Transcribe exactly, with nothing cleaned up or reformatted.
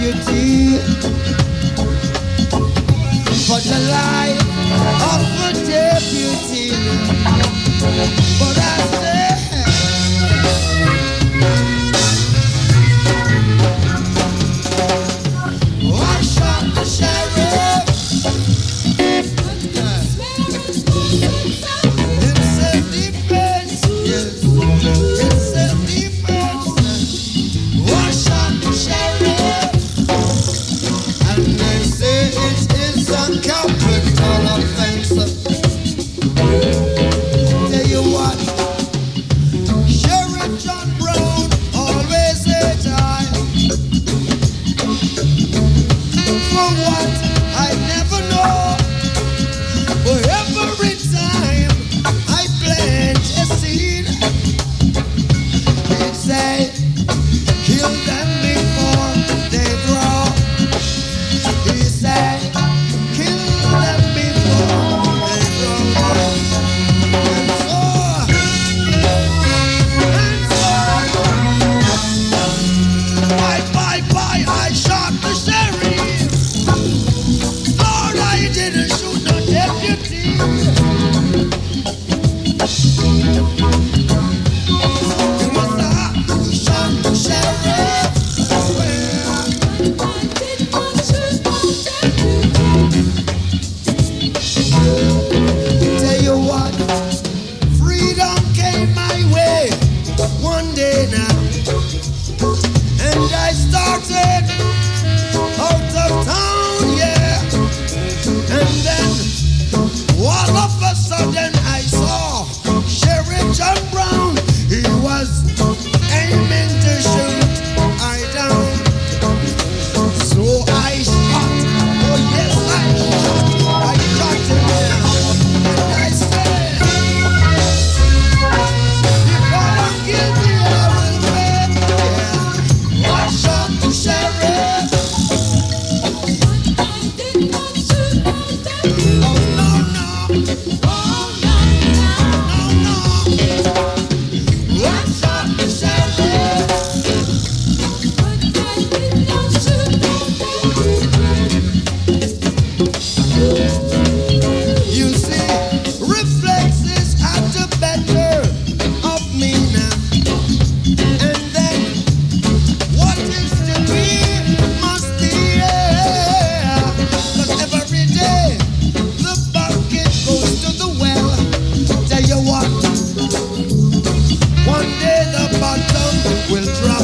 deputy for the life of a deputy. But I say, I shot the sheriff in self-defense, yes, in self-defense. I shot the sheriff, and they say it is a capital offense. Tell you what, Sheriff John Brown always said I. For what I never know, but every time I plant a seed, they say, kill them before they grow. He said, kill them before they grow. And so, and so, bye, bye, bye, I shot the sheriff. Lord, I didn't shoot no deputy. It was I who shot the sheriff. I swear. Tell you what, freedom came my way one day now, and I started out of town, yeah. And then all of a sudden I saw Sheriff John Brown. He was aiming to shoot I down. So I shot, oh yes I shot, I shot him down. And I said, if I don't kill me, I will pay. Yeah. I shot the sheriff. Oh no, no. Oh no, no, no. I shot the sheriff. You see, reflexes had the better of me now. And then what is to be must be, yeah. 'Cause every day the bucket goes to the well. Tell you what, one day the bottom will drop.